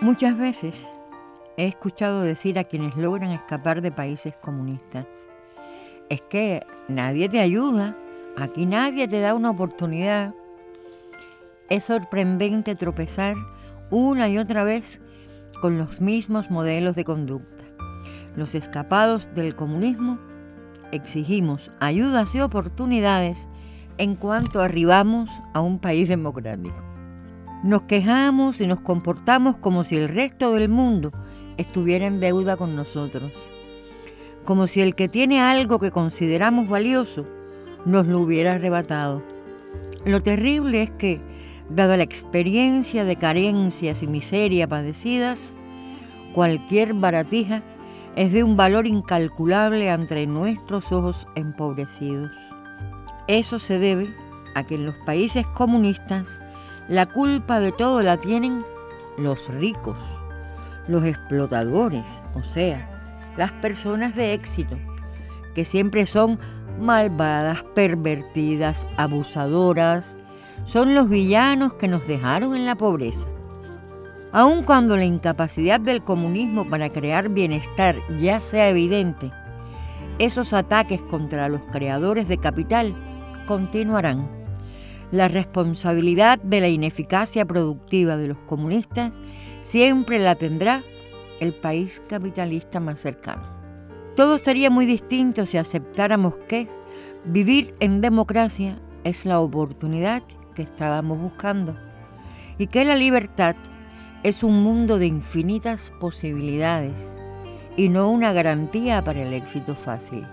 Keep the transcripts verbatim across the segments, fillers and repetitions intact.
Muchas veces he escuchado decir a quienes logran escapar de países comunistas: es que nadie te ayuda, aquí nadie te da una oportunidad. Es sorprendente tropezar una y otra vez con los mismos modelos de conducta. Los escapados del comunismo exigimos ayudas y oportunidades en cuanto arribamos a un país democrático. Nos quejamos y nos comportamos como si el resto del mundo estuviera en deuda con nosotros, como si el que tiene algo que consideramos valioso nos lo hubiera arrebatado. Lo terrible es que, dada la experiencia de carencias y miseria padecidas, cualquier baratija es de un valor incalculable ante nuestros ojos empobrecidos. Eso se debe a que en los países comunistas la culpa de todo la tienen los ricos, los explotadores, o sea, las personas de éxito, que siempre son malvadas, pervertidas, abusadoras. Son los villanos que nos dejaron en la pobreza. Aun cuando la incapacidad del comunismo para crear bienestar ya sea evidente, esos ataques contra los creadores de capital continuarán. La responsabilidad de la ineficacia productiva de los comunistas siempre la tendrá el país capitalista más cercano. Todo sería muy distinto si aceptáramos que vivir en democracia es la oportunidad que estábamos buscando y que la libertad es un mundo de infinitas posibilidades y no una garantía para el éxito fácil.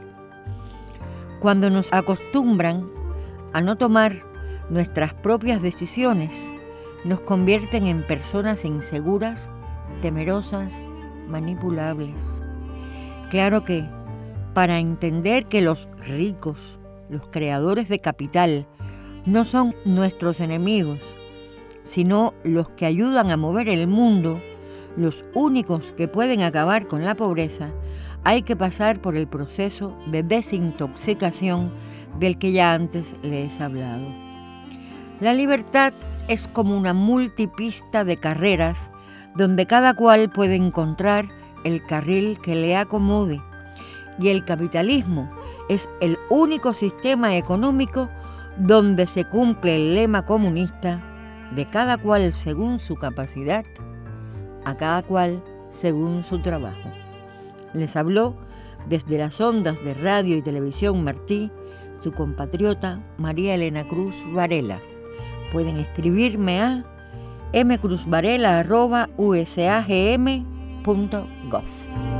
Cuando nos acostumbran a no tomar nuestras propias decisiones, nos convierten en personas inseguras, temerosas, manipulables. Claro que, para entender que los ricos, los creadores de capital, no son nuestros enemigos, sino los que ayudan a mover el mundo, los únicos que pueden acabar con la pobreza, hay que pasar por el proceso de desintoxicación del que ya antes les he hablado. La libertad es como una multipista de carreras donde cada cual puede encontrar el carril que le acomode, y el capitalismo es el único sistema económico donde se cumple el lema comunista de cada cual según su capacidad, a cada cual según su trabajo. Les habló desde las ondas de radio y televisión Martí, su compatriota María Elena Cruz Varela. Pueden escribirme a m cruz varela arroba u s a g m punto gov.